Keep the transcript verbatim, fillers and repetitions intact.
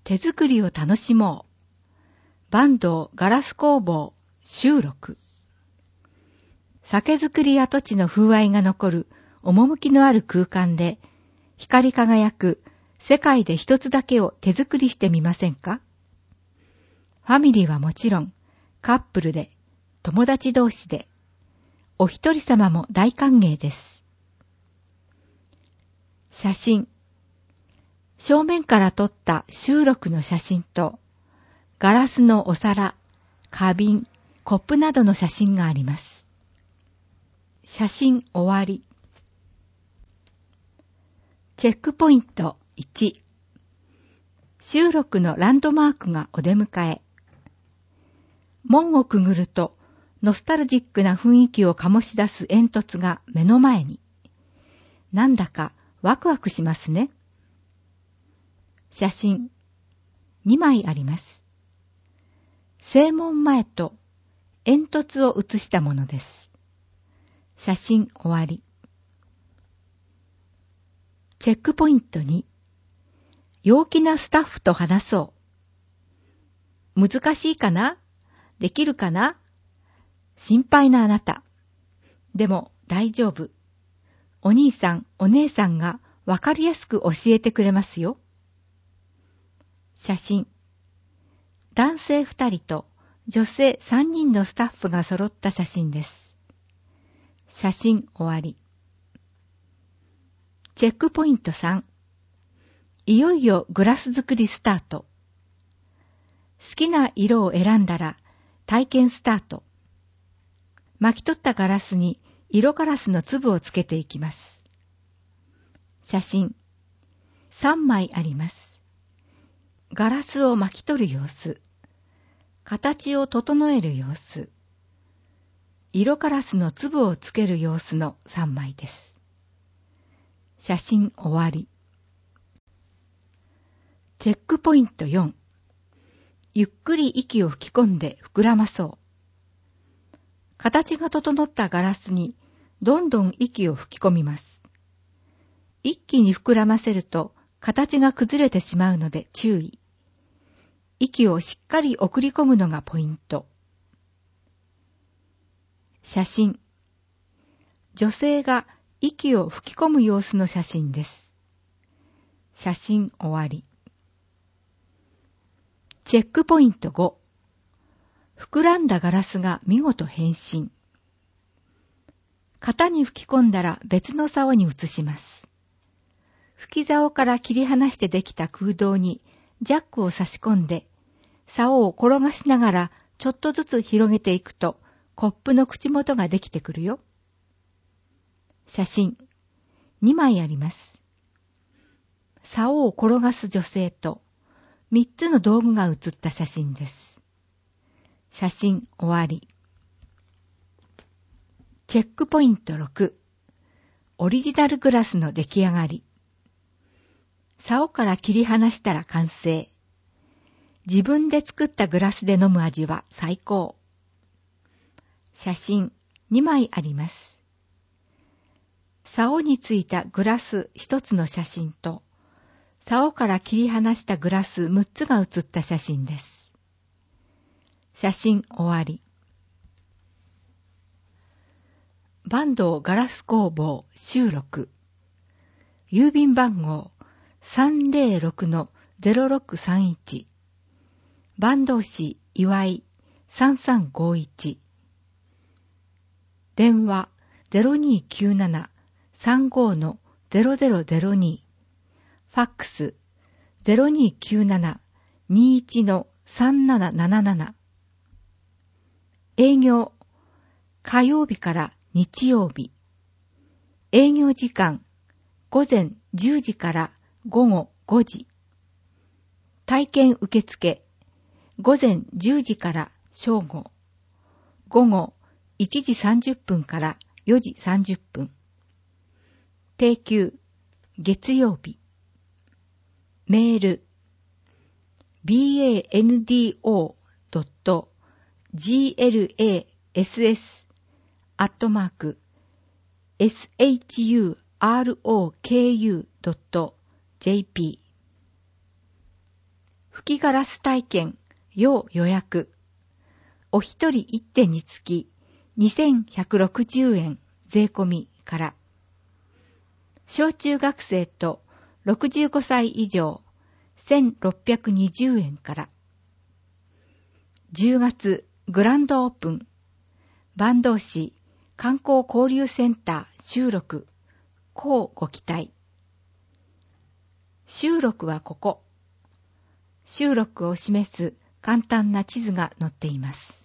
手作りを楽しもう。坂東ガラス工房収録。酒造り跡地の風合いが残る趣のある空間で、光り輝く世界で一つだけを手作りしてみませんか？ファミリーはもちろん、カップルで、友達同士で、お一人様も大歓迎です。写真。正面から撮った収録の写真と、ガラスのお皿、花瓶、コップなどの写真があります。写真終わり。チェックポイントいち。収録のランドマークがお出迎え。門をくぐると、ノスタルジックな雰囲気を醸し出す煙突が目の前に。なんだかワクワクしますね。写真にまいあります。正門前と煙突を写したものです。写真終わり。チェックポイントに。陽気なスタッフと話そう。難しいかな？できるかな？心配なあなた。でも大丈夫。お兄さん、お姉さんがわかりやすく教えてくれますよ。写真。男性ふたりと女性さんにんのスタッフが揃った写真です。写真終わり。チェックポイントさん。いよいよグラス作りスタート。好きな色を選んだら体験スタート。巻き取ったガラスに色ガラスの粒をつけていきます。写真さんまいあります。ガラスを巻き取る様子、形を整える様子、色ガラスの粒をつける様子のさんまいです。写真終わり。チェックポイントよん。ゆっくり息を吹き込んで膨らまそう。形が整ったガラスにどんどん息を吹き込みます。一気に膨らませると形が崩れてしまうので注意。息をしっかり送り込むのがポイント。写真。女性が息を吹き込む様子の写真です。写真終わり。チェックポイントご。膨らんだガラスが見事変身。型に吹き込んだら別の竿に移します。吹き竿から切り離してできた空洞にジャックを差し込んで、竿を転がしながらちょっとずつ広げていくと、コップの口元ができてくるよ。写真にまいあります。竿を転がす女性とみっつの道具が写った写真です。写真終わり。チェックポイントろく。オリジナルグラスの出来上がり。竿から切り離したら完成。自分で作ったグラスで飲む味は最高。写真にまいあります。竿についたグラスひとつの写真と、竿から切り離したグラスむっつが写った写真です。写真終わり。坂東ガラス工房収録。郵便番号 さんぜろろくのゼロろくさんいち。坂東市岩井さんさんごいち。電話 ゼロにーきゅうななさんごのゼロゼロゼロに。ファックス ゼロにーきゅうななにいちのさんなななななな。営業火曜日から日曜日。営業時間午前じゅうじから午後ごじ。体験受付午前じゅうじから正午。午後いちじさんじゅっぷんからよじさんじゅっぷん。定休月曜日。メール ビーエーエヌディーオードットジーエルエーエスエス アットマーク エスエイチユーアールオーケーユー ドットジェーピー。 吹きガラス体験、要予約。お一人一点につきにせんひゃくろくじゅうえん税込みから。小中学生とろくじゅうごさい以上せんろっぴゃくにじゅうえんから。じゅうがつグランドオープン。坂東市観光交流センター収録。こうご期待。収録はここ。収録を示す簡単な地図が載っています。